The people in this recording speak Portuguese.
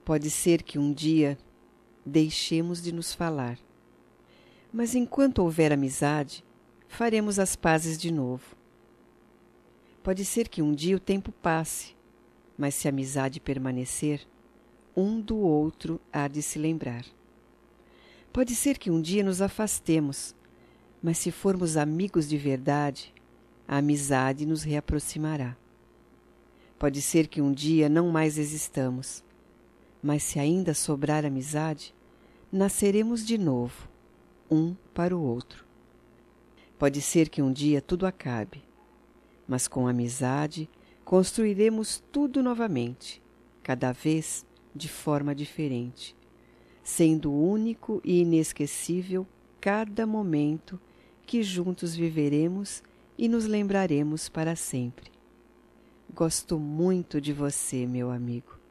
Pode ser que um dia deixemos de nos falar, mas enquanto houver amizade, faremos as pazes de novo. Pode ser que um dia o tempo passe, mas se a amizade permanecer, um do outro há de se lembrar. Pode ser que um dia nos afastemos, mas se formos amigos de verdade, a amizade nos reaproximará. Pode ser que um dia não mais existamos, mas se ainda sobrar amizade, nasceremos de novo, um para o outro. Pode ser que um dia tudo acabe, mas com amizade construiremos tudo novamente, cada vez de forma diferente, sendo único e inesquecível cada momento que juntos viveremos e nos lembraremos para sempre. Gosto muito de você, meu amigo.